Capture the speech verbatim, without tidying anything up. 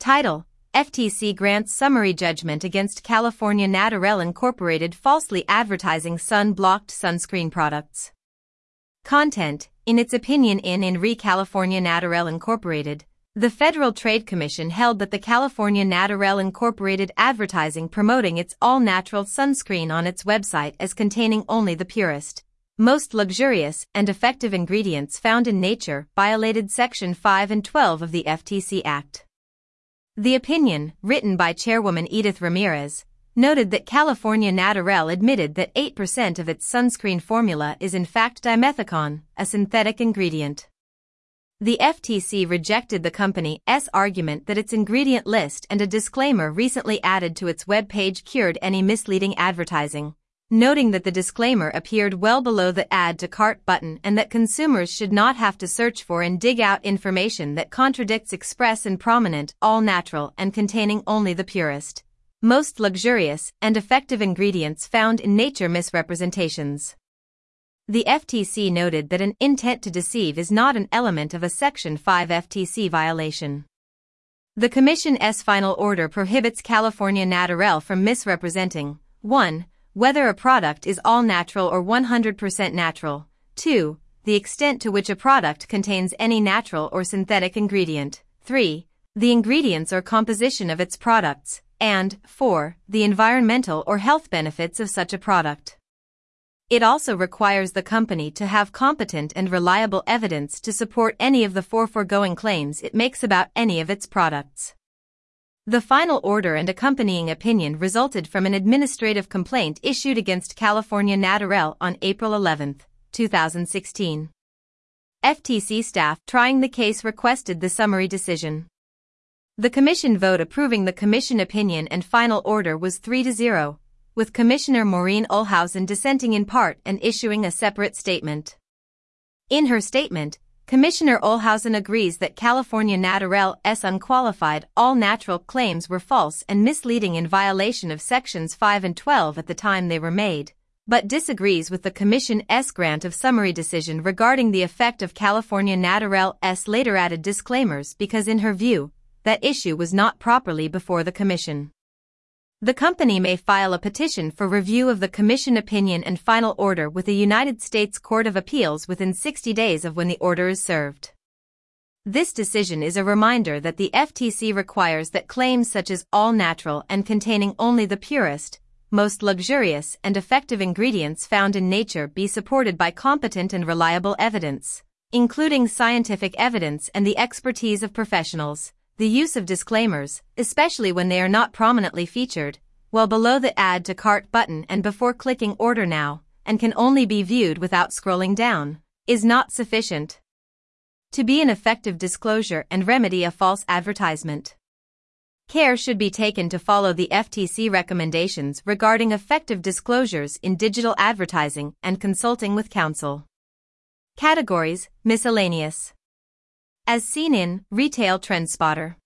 Title: F T C grants summary judgment against California Naturel Incorporated falsely advertising sun-blocked sunscreen products. Content: In its opinion in In Re California Naturel Incorporated, the Federal Trade Commission held that the California Naturel Incorporated advertising promoting its all-natural sunscreen on its website as containing only the purest, most luxurious, and effective ingredients found in nature violated Section five and twelve of the F T C Act. The opinion, written by Chairwoman Edith Ramirez, noted that California Naturel admitted that eight percent of its sunscreen formula is in fact dimethicone, a synthetic ingredient. The F T C rejected the company's argument that its ingredient list and a disclaimer recently added to its web page cured any misleading advertising, noting that the disclaimer appeared well below the Add to Cart button and that consumers should not have to search for and dig out information that contradicts express and prominent, all-natural and containing only the purest, most luxurious, and effective ingredients found in nature misrepresentations. The F T C noted that an intent to deceive is not an element of a Section five F T C violation. The Commission's final order prohibits California Naturel from misrepresenting: one Whether a product is all-natural or one hundred percent natural, two The extent to which a product contains any natural or synthetic ingredient, three The ingredients or composition of its products, and four The environmental or health benefits of such a product. It also requires the company to have competent and reliable evidence to support any of the four foregoing claims it makes about any of its products. The final order and accompanying opinion resulted from an administrative complaint issued against California Naturel on April eleventh, two thousand sixteen. F T C staff trying the case requested the summary decision. The Commission vote approving the Commission opinion and final order was three to zero, with Commissioner Maureen Olhausen dissenting in part and issuing a separate statement. In her statement, Commissioner Olhausen agrees that California Naturel's unqualified, all-natural claims were false and misleading in violation of Sections five and twelve at the time they were made, but disagrees with the Commission's grant of summary decision regarding the effect of California Naturel's later added disclaimers because in her view, that issue was not properly before the Commission. The company may file a petition for review of the Commission opinion and final order with the United States Court of Appeals within sixty days of when the order is served. This decision is a reminder that the F T C requires that claims such as all-natural and containing only the purest, most luxurious and effective ingredients found in nature be supported by competent and reliable evidence, including scientific evidence and the expertise of professionals. The use of disclaimers, especially when they are not prominently featured, while below the Add to Cart button and before clicking Order Now, and can only be viewed without scrolling down, is not sufficient to be an effective disclosure and remedy a false advertisement. Care should be taken to follow the F T C recommendations regarding effective disclosures in digital advertising and consulting with counsel. Categories: Miscellaneous. As seen in Retail TrendSpotter.